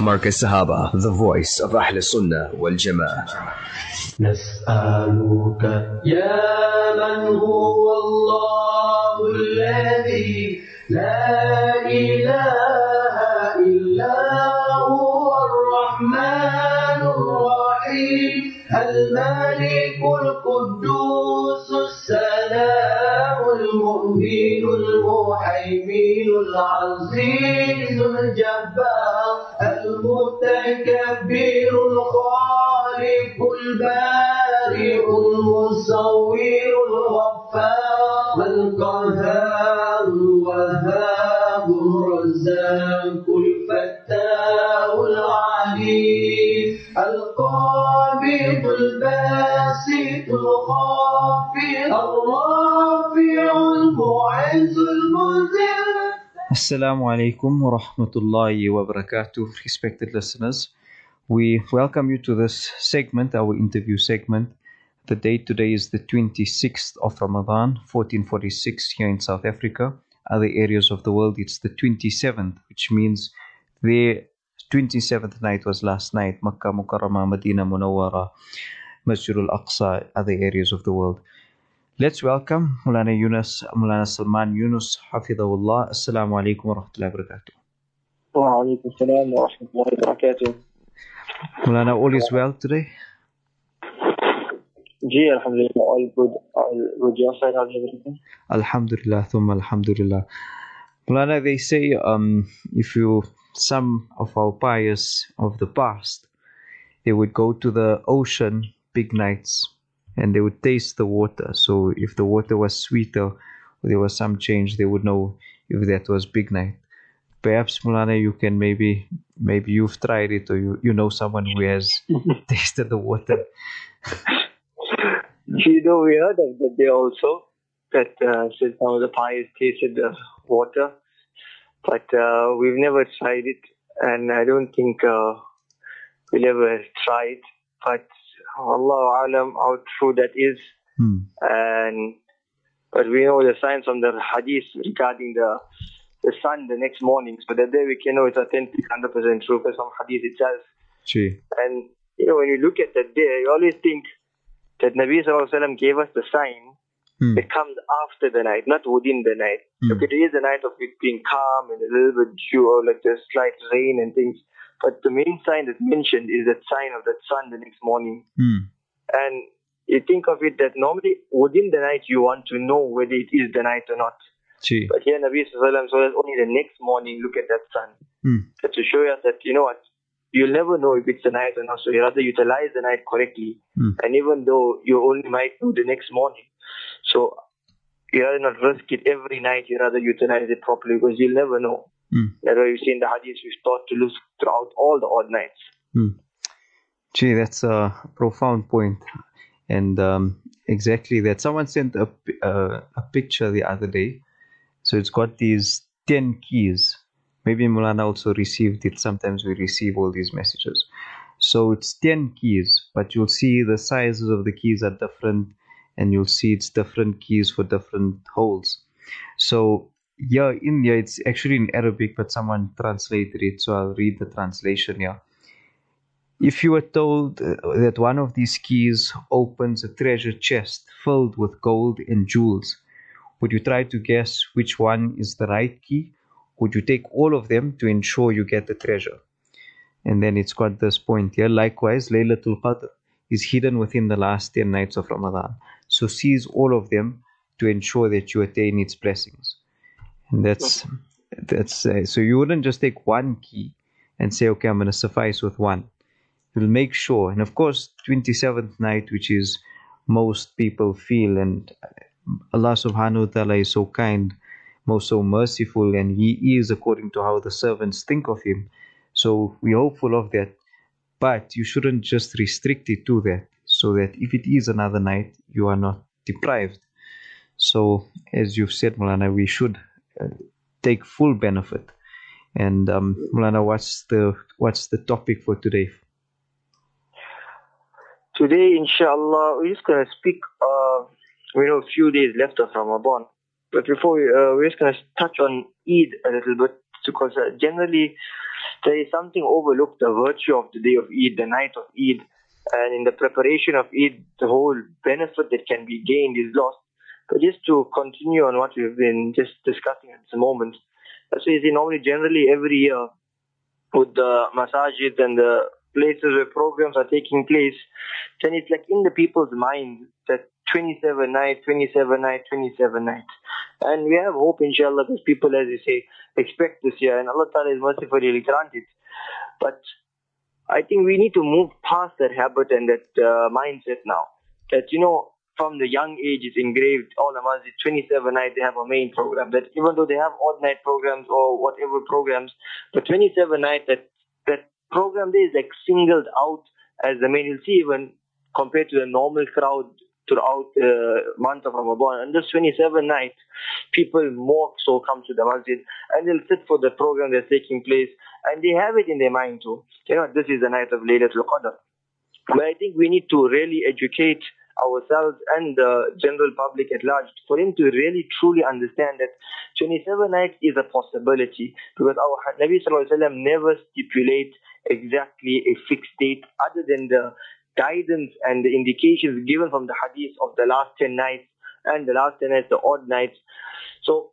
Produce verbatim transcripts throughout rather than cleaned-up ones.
Markaz Sahaba, the voice of Ahl Sunnah wal Jama'ah. نسألك يا من هو الله الذي لا إله إلا هو الرحمن الرحيم الملك القدوس السلام المؤمن المهيمن العزيز الجبار المتكبر الخالق البارئ المصور الغفار القهار الوهاب الرزاق الفتاح العليم القابض الباسط الخافض الرافع المعز المذل. Assalamu alaikum wa rahmatullahi wa barakatuh, respected listeners. We welcome you to this segment, our interview segment. The date today is the twenty-sixth of Ramadan, fourteen forty-six here in South Africa. Other areas of the world, it's the twenty-seventh, which means their twenty-seventh night was last night. Makkah Mukarramah, Medina Munawwara, Masjid al-Aqsa, other areas of the world. Let's welcome Mulana Yunus, Mulana Salman Yunus, Hafidahullah. Assalamu alaikum wa rahmatullahi wa barakatuh. Wa alaikum salam wa rahmatullahi wa barakatuh. Mulana, all is well today? Ji, alhamdulillah, all good. All good. Your side, how's everything? Alhamdulillah, thumma alhamdulillah. Mulana, they say um, if you, some of our pious of the past, they would go to the ocean big nights, and they would taste the water. So if the water was sweeter, or there was some change, they would know if that was big night. Perhaps, Mulana, you can maybe, maybe you've tried it, or you, you know someone who has tasted the water. You know, we heard of that day also, that uh, said some of the pious tasted the water, but uh, we've never tried it, and I don't think uh, we'll ever try it. But Allahu Alam, how true that is. Hmm. And but we know the signs from the hadith regarding the the sun the next morning. So that day we can know it's authentic, one hundred percent true, because some hadith it says. Gee. And you know, when you look at that day, you always think that Nabi Sallallahu Alaihi Wasallam gave us the sign Hmm. that comes after the night, not within the night. Hmm. Okay, there is a night of it being calm and a little bit dew or like the slight rain and things. But the main sign that's mentioned is that sign of that sun the next morning. Hmm. And you think of it that normally within the night you want to know whether it is the night or not. Gee. But here Nabi Sallallahu Alaihi Wasallam says only the next morning look at that sun. Hmm. So to show us that, you know what, you'll never know if it's the night or not. So you rather utilize the night correctly. Hmm. And even though you only might know the next morning, so you rather not risk it every night, you rather utilize it properly because you'll never know. Hmm. That's why you see in the hadith we start to lose throughout all the odd nights. Hmm. Gee, that's a profound point. And um, exactly that. Someone sent a, uh, a picture the other day. So it's got these ten keys. Maybe Mulana also received it. Sometimes we receive all these messages. So it's ten keys, but you'll see the sizes of the keys are different, and you'll see it's different keys for different holes. So yeah, in here, it's actually in Arabic, but someone translated it, so I'll read the translation here. If you were told uh, that one of these keys opens a treasure chest filled with gold and jewels, would you try to guess which one is the right key? Would you take all of them to ensure you get the treasure? And then it's got this point here. Likewise, Laylatul Qadr is hidden within the last ten nights of Ramadan. So seize all of them to ensure that you attain its blessings. And that's, that's uh, so you wouldn't just take one key and say, okay, I'm going to suffice with one. You'll make sure. And of course, twenty-seventh night, which is most people feel, and Allah subhanahu wa ta'ala is so kind, most so merciful, and He is according to how the servants think of Him. So we're hopeful of that. But you shouldn't just restrict it to that, so that if it is another night, you are not deprived. So, as you've said, Mulana, we should uh, take full benefit. And um, Mulana, what's the what's the topic for today? Today, inshallah, we're just going to speak, uh, we know a few days left of Ramadan. But before we, uh, we're just going to touch on Eid a little bit, because uh, generally there is something overlooked, the virtue of the day of Eid, the night of Eid, and in the preparation of Eid, the whole benefit that can be gained is lost. But just to continue on what we've been just discussing at the moment, so you see, normally, generally every year, with the masajids and the places where programs are taking place, then it's like in the people's mind that twenty-seven night, twenty-seven night, twenty-seven night. And we have hope, inshallah, because people, as you say, expect this year, and Allah Ta'ala is mercifully grant it. But I think we need to move past that habit and that uh, mindset now. That, you know, from the young age it's engraved, all the masjid, twenty-seven night, they have a main program. That even though they have odd night programs or whatever programs, but twenty-seven night, that, that program there is like singled out as the main. You'll see even compared to the normal crowd throughout the month of Ramadan. And this twenty-seven night, people more so come to the masjid and they'll sit for the program that's taking place, and they have it in their mind too. You know, this is the night of Laylatul Qadr. But I think we need to really educate ourselves and the general public at large for him to really truly understand that twenty-seven nights is a possibility, because our Nabi Sallallahu Alaihi Wasallam never stipulates exactly a fixed date other than the guidance and the indications given from the hadith of the last ten nights and the last ten nights, the odd nights. So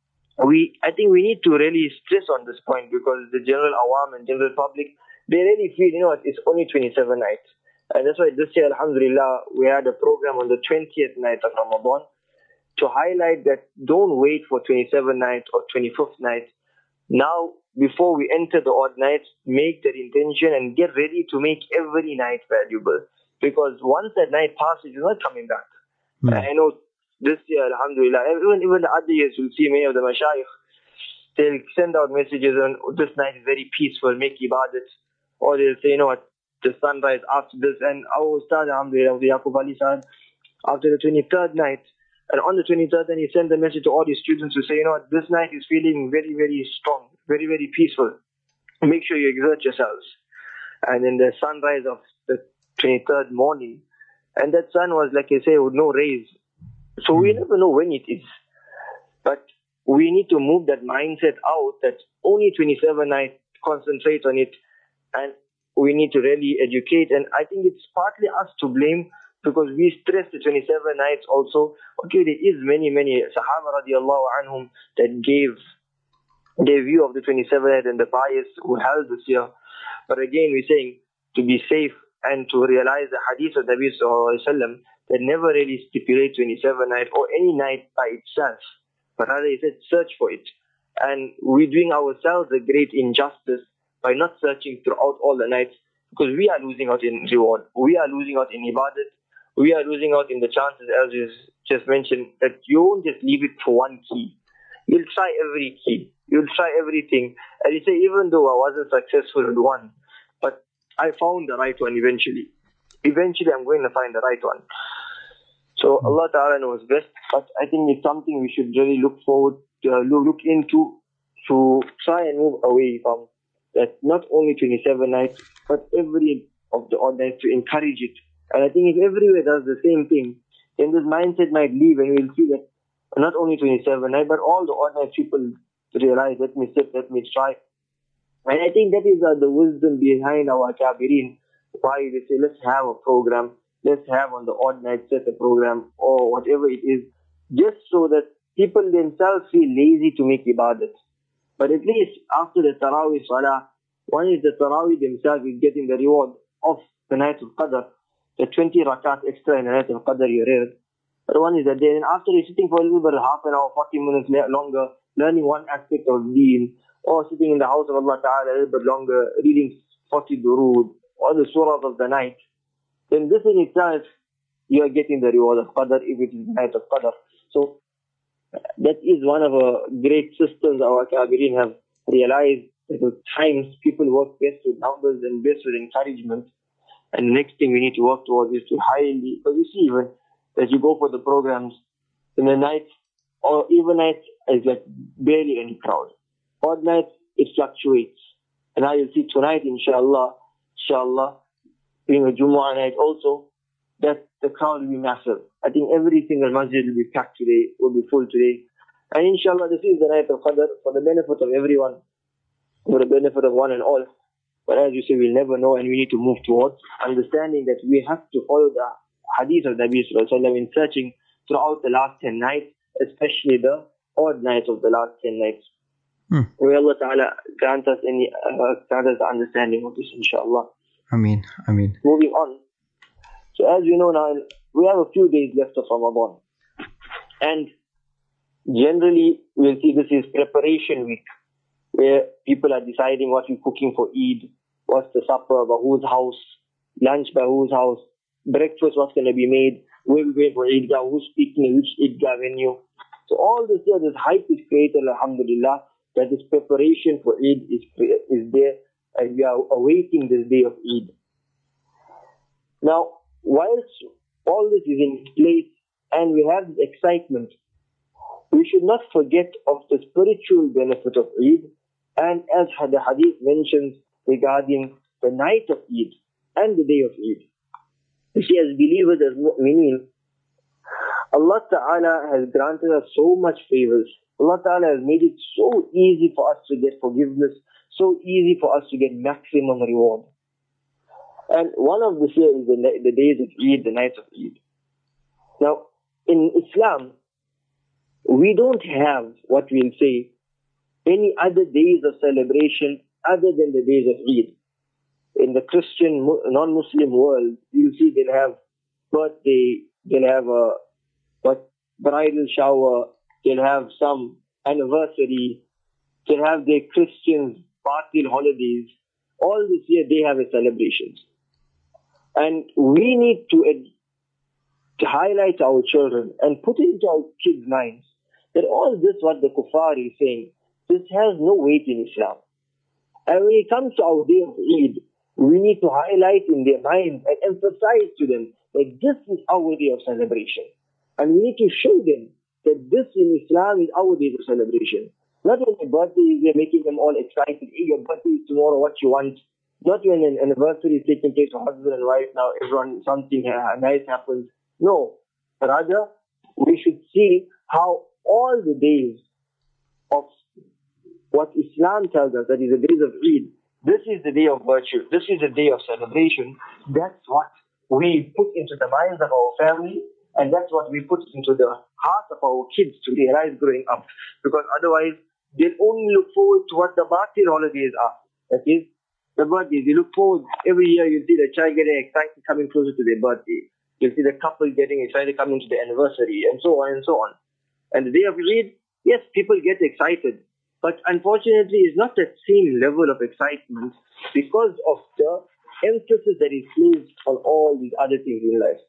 we, I think we need to really stress on this point, because the general awam and general public, they really feel, you know, it's only twenty-seven nights. And that's why this year, alhamdulillah, we had a program on the twentieth night of Ramadan to highlight that don't wait for twenty-seven night or twenty-fifth night. Now, before we enter the odd nights, make that intention and get ready to make every night valuable. Because once that night passes, you're not coming back. Mm. I know this year, alhamdulillah, even, even the other years, you'll see many of the mashayikh, they'll send out messages on this night is very peaceful, make ibadat. Or they'll say, you know what, the sunrise after this. And our Ustad, alhamdulillah, the Yaqub Ali Sahib, after the twenty-third night, and on the twenty-third, then he sent a message to all his students to say, you know what, this night is feeling very, very strong, very, very peaceful. Make sure you exert yourselves. And then the sunrise of the twenty-third morning, and that sun was, like I say, with no rays. So we never know when it is. But we need to move that mindset out that only twenty-seven nights, concentrate on it, and we need to really educate. And I think it's partly us to blame, because we stress the twenty-seven nights also. Okay, there is many, many Sahaba radiallahu anhum that gave their view of the twenty-seven night and the bias who held this year. But again, we're saying to be safe and to realize the hadith of Nabi Sallallahu Alaihi Wasallam that never really stipulate twenty-seven night or any night by itself. But rather he said search for it. And we're doing ourselves a great injustice by not searching throughout all the nights, because we are losing out in reward. We are losing out in ibadat. We are losing out in the chances, as you just mentioned, that you won't just leave it for one key. You'll try every key. You'll try everything. And you say, even though I wasn't successful in one, but I found the right one eventually. Eventually I'm going to find the right one. So Allah Ta'ala knows best, but I think it's something we should really look forward to, uh, look into, to try and move away from. That not only twenty-seven nights, but every of the odd nights, to encourage it. And I think if everywhere does the same thing, then this mindset might leave, and we'll see that not only twenty-seven nights, but all the odd nights people realize, let me sit, let me try. And I think that is uh, the wisdom behind our Kabirin, why they say, let's have a program, let's have on the odd night set a program, or whatever it is, just so that people themselves feel lazy to make ibadat. But at least after the Taraweeh Salah, one is the Taraweeh themselves is getting the reward of the night of Qadr, the twenty rakat extra in the night of Qadr you read. But one is that day, and after you're sitting for a little bit, half an hour, forty minutes longer, learning one aspect of deen, or sitting in the house of Allah Ta'ala a little bit longer, reading forty durood, or the surahs of the night, then this in itself, you are getting the reward of Qadr if it is the night of Qadr. So, that is one of the great systems our Kabirin have realized that at times people work best with numbers and best with encouragement. And the next thing we need to work towards is to highly, because you see even that you go for the programs in the night or even night is like barely any crowd. Odd night it fluctuates. And now you'll see tonight, inshallah, inshallah, being a Jumu'ah night also, that the crowd will be massive. I think every single masjid will be packed today, will be full today. And inshallah, this is the night of Qadr for the benefit of everyone. for the benefit of one and all. But as you say, we'll never know, and we need to move towards understanding that we have to follow the hadith of Nabi Sallallahu Alaihi Wasallam in searching throughout the last ten nights, especially the odd nights of the last ten nights. Hmm. May Allah Ta'ala grant us any uh, grant us the understanding of this, inshallah. Ameen, Ameen. Moving on. So as we know now, we have a few days left of Ramadan. And generally, we'll see this is preparation week, where people are deciding what we're cooking for Eid, what's the supper, by whose house, lunch by whose house, breakfast, what's going to be made, where we're going for Eidgah, who's speaking in which Eidgah venue. So all this here, this hype is created, alhamdulillah, that this preparation for Eid is, is there, and we are awaiting this day of Eid. Now, whilst all this is in place and we have this excitement, we should not forget of the spiritual benefit of Eid, and as the hadith mentions regarding the night of Eid and the day of Eid. You see, as believers, as mu'mineen, Allah Ta'ala has granted us so much favors. Allah Ta'ala has made it so easy for us to get forgiveness, so easy for us to get maximum reward. And one of this here is the, the days of Eid, the nights of Eid. Now, in Islam, we don't have what we'll say any other days of celebration other than the days of Eid. In the Christian, non-Muslim world, you'll see they'll have birthday, they'll have a what, bridal shower, they'll have some anniversary, they'll have their Christian party holidays. All this year they have a celebrations. And we need to, ed- to highlight our children and put it into our kids' minds that all this, what the kuffar is saying, this has no weight in Islam. And when it comes to our day of Eid, we need to highlight in their minds and emphasize to them that this is our day of celebration. And we need to show them that this in Islam is our day of celebration. Not when their birthday is, we're making them all excited. Hey, your birthday is tomorrow, what you want. Not when an anniversary is taking place for husband and wife, now everyone, something nice happens. No. Rather, we should see how all the days of what Islam tells us, that is the days of Eid, this is the day of virtue, this is the day of celebration. That's what we put into the minds of our family, and that's what we put into the hearts of our kids to realize growing up. Because otherwise, they'll only look forward to what the batil holidays are. That is, the birthdays. They look forward, every year you see the child getting excited coming closer to their birthday. You'll see the couple getting excited coming to the anniversary, and so on and so on. And the day of Eid, yes, people get excited. But unfortunately, it's not that same level of excitement because of the emphasis that is placed on all these other things in life.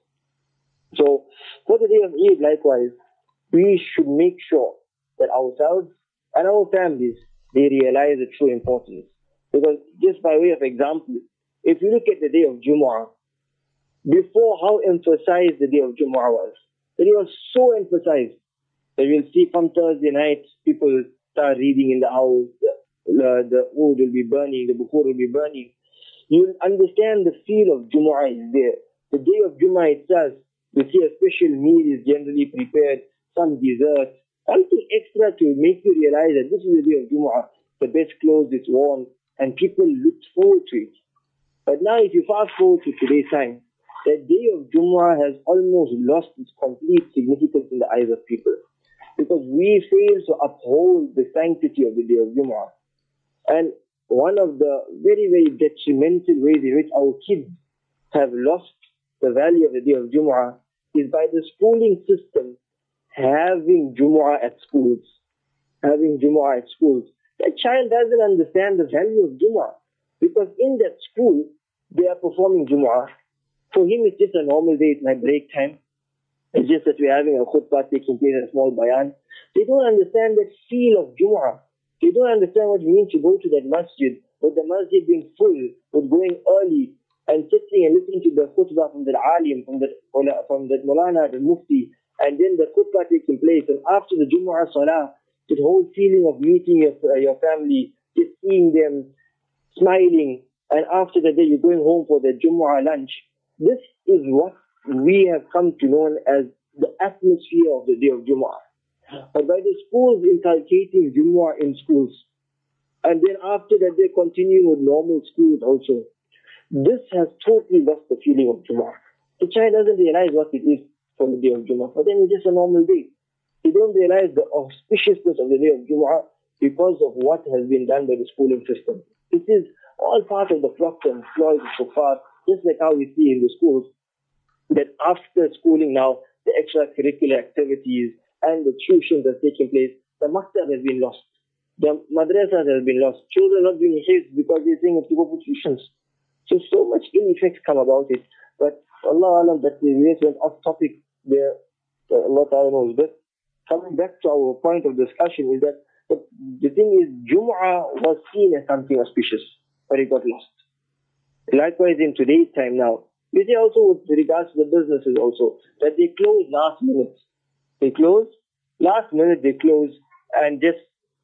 So, for the day of Eid, likewise, we should make sure that ourselves and our families, they realize the true importance. Because just by way of example, if you look at the day of Jumu'ah, before how emphasized the day of Jumu'ah was, that it was so emphasized that you'll see from Thursday night, people start reading in the house, the, the oud will be burning, the bukhur will be burning. You'll understand the feel of Jumu'ah is there. The day of Jumu'ah itself, you see a special meal is generally prepared, some dessert, something extra to make you realize that this is the day of Jumu'ah. The best clothes is worn, and people look forward to it. But now if you fast forward to today's time, the day of Jumu'ah has almost lost its complete significance in the eyes of people. Because we fail to uphold the sanctity of the day of Jumu'ah. And one of the very, very detrimental ways in which our kids have lost the value of the day of Jumu'ah is by the schooling system having Jumu'ah at schools. Having Jumu'ah at schools. That child doesn't understand the value of Jumu'ah. Because in that school, they are performing Jumu'ah. For him, it's just a normal day, it's my break time. It's just that we're having a khutbah taking place, a small bayan. They don't understand that feel of Jumu'ah. They don't understand what it means to go to that masjid, with the masjid being full, with going early, and sitting and listening to the khutbah from the alim, from the, from the Mulana, the Mufti, and then the khutbah taking place. And after the Jumu'ah Salah, the whole feeling of meeting your, uh, your family, just seeing them, smiling, and after the day you're going home for the Jumu'ah lunch. This is what we have come to know as the atmosphere of the day of Jumu'ah. But by the schools inculcating Jumu'ah in schools, And then after that, they continue with normal schools also. This has totally lost the feeling of Jumu'ah. The child doesn't realize what it is for the day of Jumu'ah. For them, it's just a normal day. They don't realize the auspiciousness of the day of Jumu'ah because of what has been done by the schooling system. This is all part of the flux and ploys of kuffar, just like how we see in the schools, that after schooling now, the extracurricular activities and the tuition that's taking place, the maktab has been lost. The madrasas has been lost. Children are not doing hifz because they're saying to go for tuitions. So, so much ill effects come about it. But Allah Alam, that we just went off topic there. Uh, Allah Ta'ala knows. But coming back to our point of discussion is that the, the thing is, Jumu'ah was seen as something auspicious, but it got lost. Likewise, in today's time now, we see also with regards to the businesses also, that they close last minute. They close, last minute they close, and just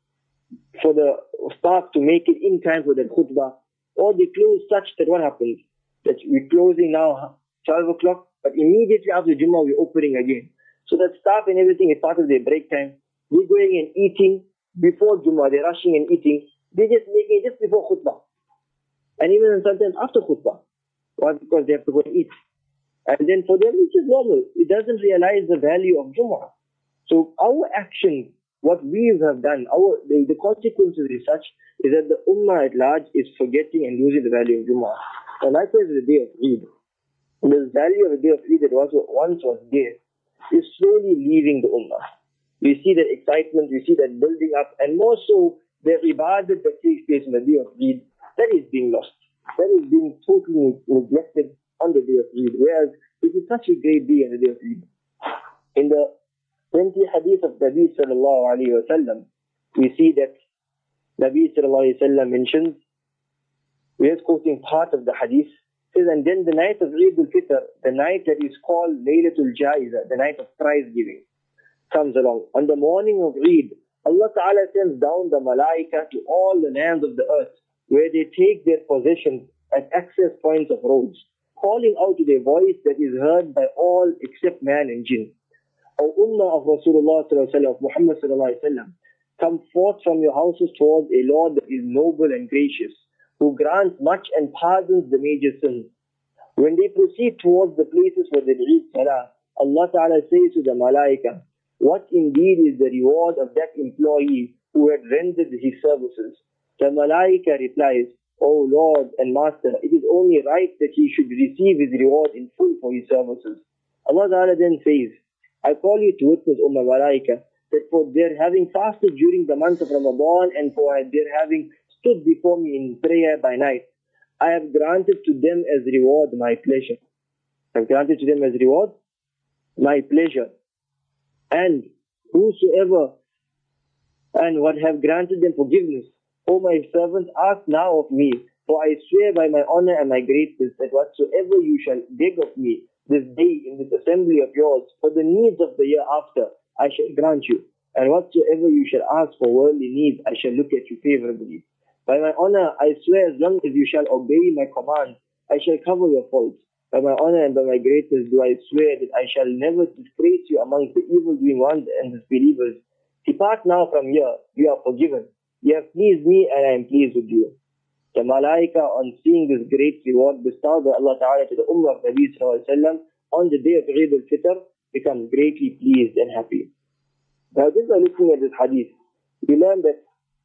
for the staff to make it in time for the khutbah, or they close such that what happens? That we're closing now twelve o'clock, but immediately after Jummah we're opening again. So that staff and everything is part of their break time. They're going and eating before Jummah, they're rushing and eating. They're just making it just before khutbah. And even sometimes after khutbah. Why? Because they have to go and eat. And then for them it's just normal. It doesn't realize the value of Jummah. So our actions, what we have done, our the, the consequences is such, is that the ummah at large is forgetting and losing the value of Jummah. And likewise the day of Eid. The value of the day of Eid that was, once was there is slowly leaving the ummah. We see that excitement, we see that building up, and more so the ibadat that takes place on the day of Eid, that is being lost. That is being totally neglected on the day of Eid. Whereas it is such a great day on the day of Eid. In the twenty hadith of Nabi sallallahu alayhi wa sallam, we see that Nabi sallallahu alayhi wa sallam mentions, we are quoting part of the hadith, says, and then the night of Eid al-Fitr, the night that is called Laylatul Jaiza, the night of prize giving, comes along. On the morning of Eid, Allah Ta'ala sends down the malaika to all the lands of the earth, where they take their possessions at access points of roads, calling out to their voice that is heard by all except man and jinn. O Ummah of Rasulullah sallallahu alaihi wasallam, of Muhammad sallallahu alaihi wasallam, come forth from your houses towards a Lord that is noble and gracious, who grants much and pardons the major sins. When they proceed towards the places where they read Salah, Allah Ta'ala says to the malaika, what indeed is the reward of that employee who had rendered his services? The malaika replies, O Lord and Master, it is only right that he should receive his reward in full for his services. Allah Ta'ala then says, I call you to witness, O my malaika, that for their having fasted during the month of Ramadan and for their having stood before me in prayer by night, I have granted to them as reward my pleasure. I have granted to them as reward my pleasure. And whosoever, and what have granted them forgiveness. O my servants, ask now of me, for I swear by my honor and my greatness that whatsoever you shall beg of me this day in this assembly of yours for the needs of the year after, I shall grant you. And whatsoever you shall ask for worldly needs, I shall look at you favorably. By my honor, I swear as long as you shall obey my commands, I shall cover your faults. By my honor and by my greatness do I swear that I shall never disgrace you amongst the evil-doing ones and disbelievers. Depart now from here, you are forgiven. You have pleased me and I am pleased with you. The malaika, on seeing this great reward bestowed by Allah Ta'ala to the Ummah of Nabi Sallallahu Alaihi Wasallam on the day of Eid al-Fitr, become greatly pleased and happy. Now just by looking at this hadith, we learn that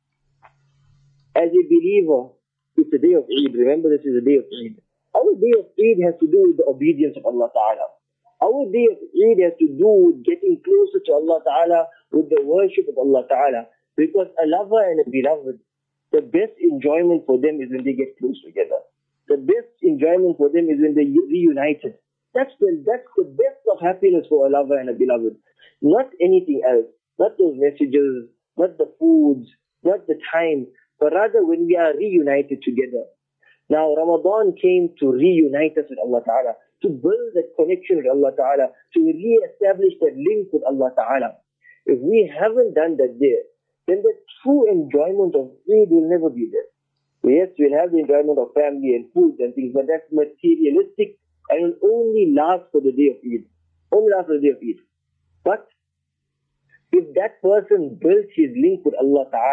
as a believer, it's a day of Eid. Remember, this is a day of Eid. Our day of Eid has to do with the obedience of Allah Ta'ala. Our day of Eid has to do with getting closer to Allah Ta'ala with the worship of Allah Ta'ala. Because a lover and a beloved, the best enjoyment for them is when they get close together. The best enjoyment for them is when they reunited. That's the, that's the best of happiness for a lover and a beloved. Not anything else. Not those messages, not the foods, not the time, but rather when we are reunited together. Now Ramadan came to reunite us with Allah Ta'ala, to build that connection with Allah Ta'ala, to re-establish that link with Allah Ta'ala. If we haven't done that there, then the true enjoyment of Eid will never be there. Yes, we'll have the enjoyment of family and food and things, but that's materialistic and will only last for the day of Eid. Only last for the day of Eid. But if that person built his link with Allah Ta'ala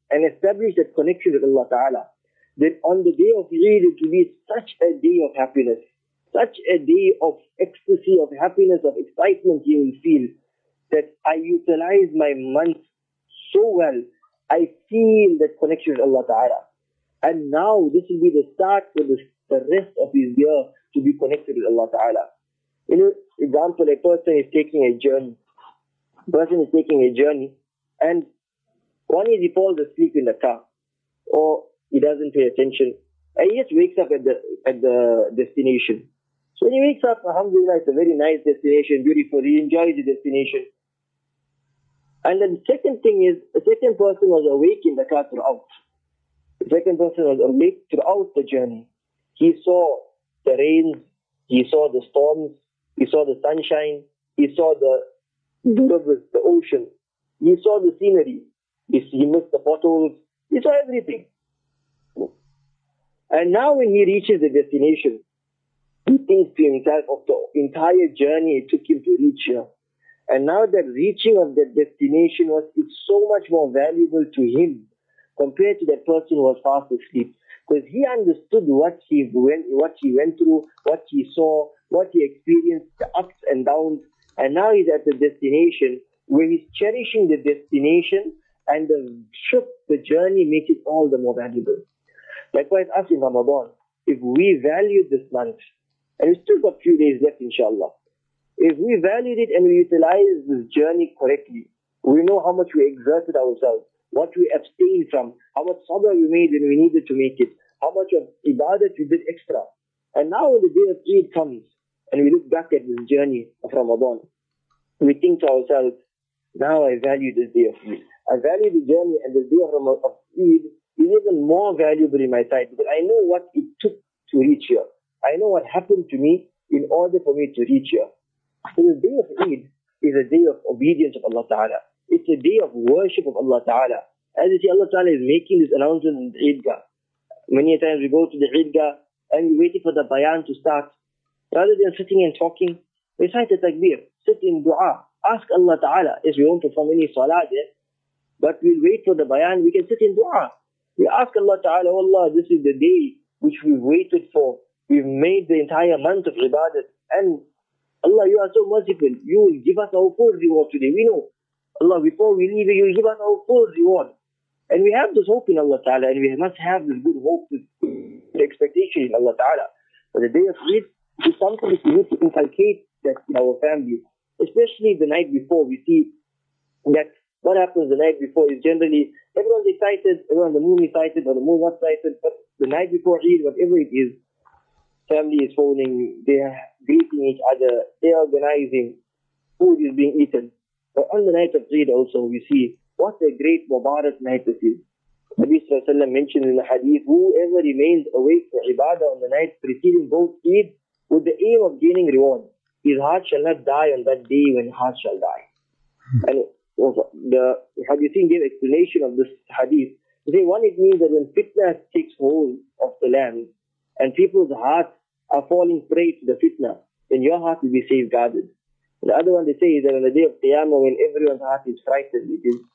and establish that connection with Allah Ta'ala, then on the day of Eid it will be such a day of happiness, such a day of ecstasy, of happiness, of excitement you will feel, that I utilize my month so well. I feel that connection with Allah Ta'ala. And now this will be the start for the, the rest of his year to be connected with Allah Ta'ala. You know, example, a person is taking a journey. A person is taking a journey, and one is he falls asleep in the car, or he doesn't pay attention, and he just wakes up at the at the destination. So when he wakes up, alhamdulillah, it's a very nice destination, beautiful, he enjoys the destination. And then the second thing is, the second person was awake in the car throughout. The second person was awake throughout the journey. He saw the rains, he saw the storms, he saw the sunshine, he saw the the rivers, the ocean, he saw the scenery, he, he missed the potholes, he saw everything. And now when he reaches the destination, he thinks to himself of the entire journey it took him to reach here. And now that reaching of that destination was it's so much more valuable to him compared to that person who was fast asleep. Because he understood what he went, what he went through, what he saw, what he experienced, the ups and downs. And now he's at the destination where he's cherishing the destination, and the trip, the journey makes it all the more valuable. Likewise, us in Ramadan, if we value this month, and we still got a few days left, inshallah, if we valued it and we utilize this journey correctly, we know how much we exerted ourselves, what we abstained from, how much sabr we made when we needed to make it, how much of ibadat we did extra. And now when the day of Eid comes, and we look back at this journey of Ramadan, we think to ourselves, now I value this day of Eid. I value the journey, and the day of, Ram- of Eid is even more valuable in my sight, because I know what it took to reach here. I know what happened to me in order for me to reach here. So the day of Eid is a day of obedience of Allah Ta'ala. It's a day of worship of Allah Ta'ala. As you see, Allah Ta'ala is making this announcement in the Eidgah. Many times we go to the Eidgah and we're waiting for the bayan to start. Rather than sitting and talking, recite the takbir, sit in dua, ask Allah Ta'ala. Yes, we won't perform any salah there, but we'll wait for the bayan, we can sit in dua. We ask Allah Ta'ala, oh Allah, this is the day which we've waited for. We've made the entire month of ibadat, and Allah, you are so merciful. You will give us our full reward today. We know, Allah, before we leave, you will give us our full reward. And we have this hope in Allah Ta'ala, and we must have this good hope, this expectation in Allah Ta'ala. For the day of Eid is something that we need to inculcate that in our families. Especially the night before, we see that what happens the night before is generally, everyone's excited, everyone, the moon is excited, or the moon not excited, but the night before Eid, whatever it is, family is phoning, they are greeting each other, they are organizing, food is being eaten. But on the night of Eid also, we see what a great Mubarak night this is. Nabi Sallallahu Alaihi Wasallam mentioned in the hadith, whoever remains awake for ibadah on the night preceding both Eid with the aim of gaining reward, his heart shall not die on that day when heart shall die. And the hadithin gave explanation of this hadith. They say, one, it means that when fitna takes hold of the land and people's hearts are falling prey to the fitna, then your heart will be safeguarded. The other one they say is that on the day of Qiyamah, when everyone's heart is frightened, it is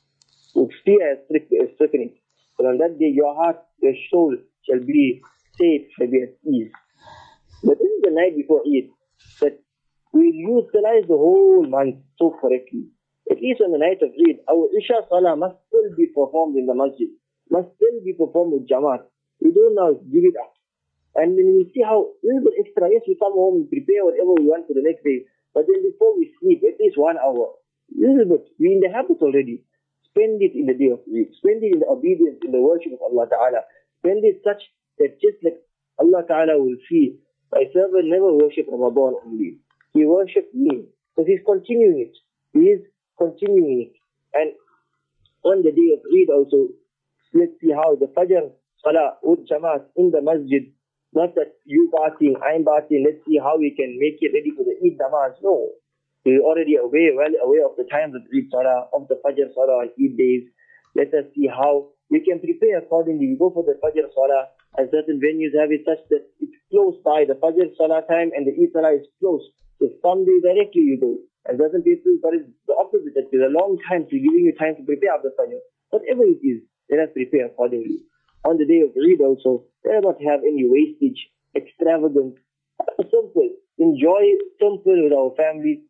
fear has stricken it. So on that day, your heart, your soul shall be safe, shall be at ease. But this is the night before Eid, that we utilize the whole month so correctly. At least on the night of Eid, our Isha Salah must still be performed in the masjid, must still be performed with Jamaat. We don't now give it up. And then we see how a little bit extra, yes, we come home, we prepare whatever we want for the next day, but then before we sleep, at least one hour, a little bit, we're in the habit already. Spend it in the day of Eid. Spend it in the obedience, in the worship of Allah Ta'ala. Spend it such that just like Allah Ta'ala will see, my servant never worshipped Ramadan only. He worshipped me. Because he's continuing it. He is continuing it. And on the day of Eid also, let's see how the Fajr Salah with Jamaat in the masjid, not that you partying, I'm partying, let's see how we can make it ready for the Eid Namaz. No. We're already aware, well aware of the times of Eid Salah, of the Fajr Salah on Eid days. Let us see how we can prepare accordingly. We go for the Fajr Salah, and certain venues have it such that it's close by the Fajr Salah time and the Eid Salah is close. So some days directly you go. And certain people, but it's the opposite, that there's a long time, so giving you time to prepare after Fajr. Whatever it is, let us prepare accordingly. On the day of Eid also, let us not have any wastage, extravagance. Simple. Enjoy simple with our family.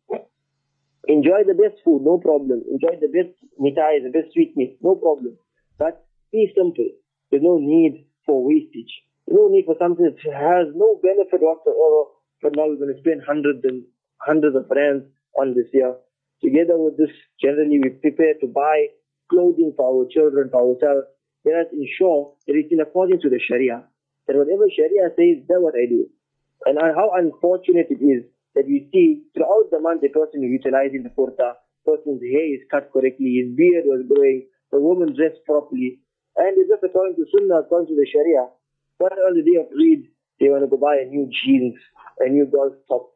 Enjoy the best food, no problem. Enjoy the best mitai, the best sweetmeat, no problem. But be simple. There's no need for wastage. There's no need for something that has no benefit whatsoever. But now we're going to spend hundreds and hundreds of rands on this year. Together with this, generally we prepare to buy clothing for our children, for ourselves. Let us ensure that it's in accordance to the Sharia. That whatever Sharia says, that's what I do. And how unfortunate it is that we see throughout the month a person is utilizing the kurta, person's hair is cut correctly, his beard was growing, the woman dressed properly, and it's just according to Sunnah, according to the Sharia. But on the day of Eid, they want to go buy a new jeans, a new golf top,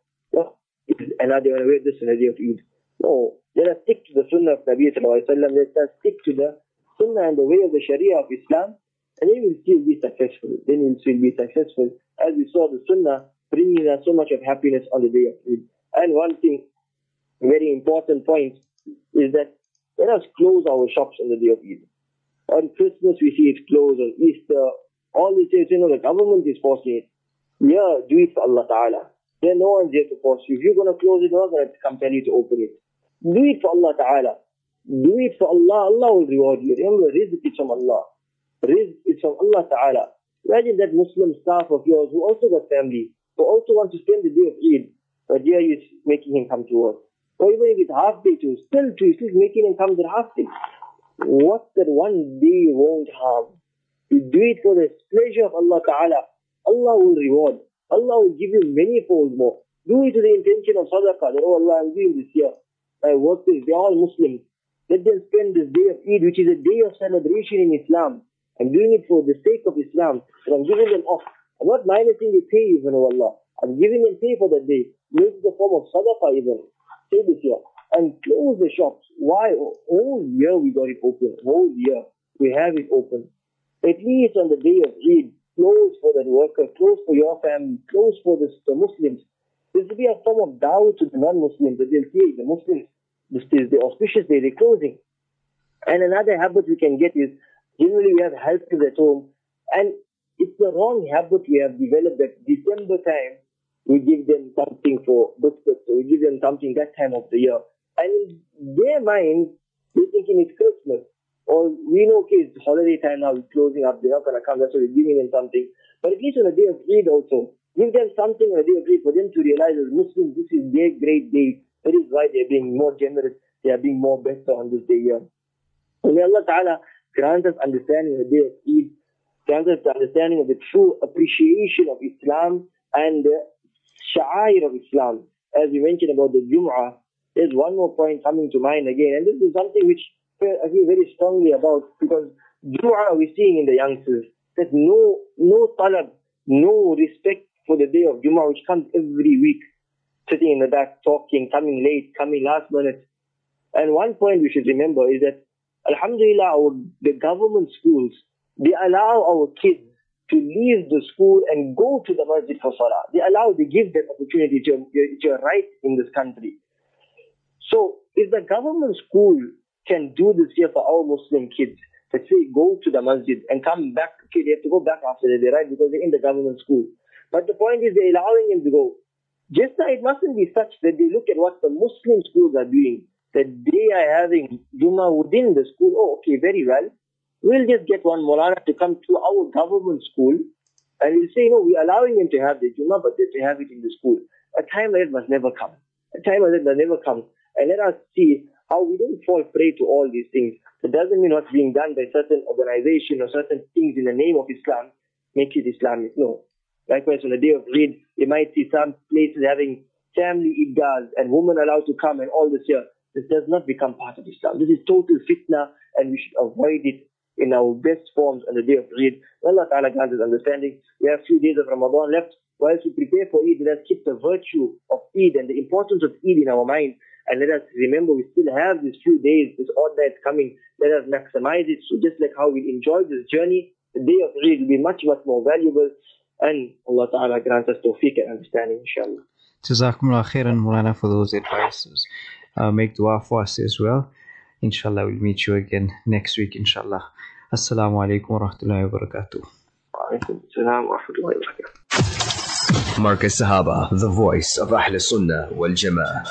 and now they want to wear this on the day of Eid. No, let us stick to the Sunnah of Nabi Sallallahu Alaihi Wasallam. Let us stick to the Sunnah and the way of the Sharia of Islam, and then we'll still be successful. Then we'll still be successful, as we saw the Sunnah bringing us so much of happiness on the day of Eid. And one thing, very important point, is that let us close our shops on the day of Eid. On Christmas we see it closed, on Easter, all these things, you know, the government is forcing it. Yeah, do it for Allah Ta'ala. Then no one's here to force you. If you're going to close it, no one's going to come tell you to open it. Do it for Allah Ta'ala. Do it for Allah, Allah will reward you. Remember, rizq is from Allah. Rizq is from Allah Ta'ala. Imagine that Muslim staff of yours who also got family, who also want to spend the day of Eid, but here you're making him come to work. Or even if it's half day too, still too, still making him come to the half day. What that one day won't harm. You do it for the pleasure of Allah Ta'ala. Allah will reward. Allah will give you many folds more. Do it to the intention of sadaqah. That, oh Allah, I'm doing this here. My workers, they're all Muslims. Let them spend this day of Eid, which is a day of celebration in Islam. I'm doing it for the sake of Islam. And I'm giving them off. I'm not minusing the pay even, oh Allah. I'm giving them pay for that day. Use the form of sadaqah even. Say this here. And close the shops. Why? Whole year we got it open. Whole year we have it open. At least on the day of Eid, close for that worker, close for your family, close for the, the Muslims. This will be a form of dawah to the non-Muslims, that they'll see the Muslims, this is the auspicious day, they're closing. And another habit we can get is, generally we have helpers at home, and it's the wrong habit we have developed that December time, we give them something for biscuits, or we give them something that time of the year. And in their mind, they're thinking it's Christmas. Or we know, okay, it's holiday time now, we're closing up, they're not going to come, that's why we're giving them something. But at least on the day of Eid also, give them something on the day of Eid for them to realize as Muslims, this is their great day. That is why they're being more generous, they are being more better on this day here. And may Allah Ta'ala grant us understanding of the day of Eid, grant us the understanding of the true appreciation of Islam and the sha'air of Islam. As we mentioned about the Jum'ah, there's one more point coming to mind again, and this is something which I feel very strongly about, because Jum'ah we're seeing in the youngsters, that no, no talab, no respect for the day of Jum'ah, which comes every week, sitting in the back, talking, coming late, coming last minute. And one point we should remember is that, Alhamdulillah, our, the government schools, they allow our kids to leave the school and go to the masjid for salah. They allow, they give that opportunity. It's a, it's a right in this country. So, if the government school can do this here for our Muslim kids, let's say go to the masjid and come back, okay, they have to go back after that, right? Because they're in the government school. But the point is they're allowing them to go. Just now, it mustn't be such that they look at what the Muslim schools are doing, that they are having Jummah within the school. Oh, okay, very well. We'll just get one Maulana to come to our government school, and we'll say, no, we're allowing them to have the Jummah, but they have it in the school. A time like that must never come. A time like that must never come. And let us see how we don't fall prey to all these things. It doesn't mean what's being done by certain organization or certain things in the name of Islam makes it Islamic. No. Likewise, on the day of Eid, you might see some places having family idgahs and women allowed to come and all this here. This does not become part of Islam. This is total fitna, and we should avoid it in our best forms on the day of Eid. Allah Ta'ala grant us understanding. We have a few days of Ramadan left. Whilst we prepare for Eid, let us keep the virtue of Eid and the importance of Eid in our mind. And let us remember we still have these few days, this odd night coming. Let us maximize it. So just like how we enjoy this journey, the day of Eid will be much, much more valuable. And Allah Ta'ala grant us tawfiq and understanding, inshallah. Jazakumullah khairan, Maulana, for those advices. Uh, make dua for us as well. Inshallah, we'll meet you again next week, inshallah. Assalamu alaikum wa rahmatullahi wa barakatuh. وعليكم السلام ورحمة الله وبركاته. Markaz Sahaba, the voice of Ahl Sunnah wal Jama'ah.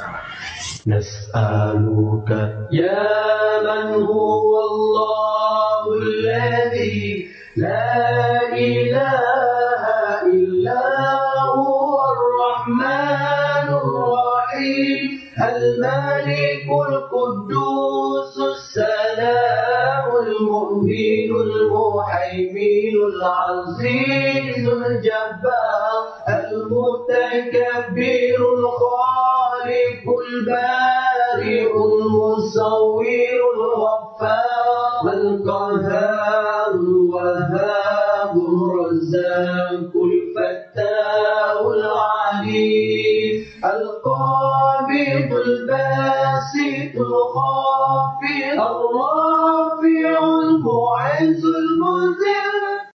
نسألك يا من هو الله الذي لا إله إلا هو الرحمن الرحيم الملك القدوس السلام المؤمن المهيمن العزيز الجبار المتكبر الخالق البارئ المصور الغفار القهار الوهاب الرزاق الفتاح العليم القابض الباسط الخالق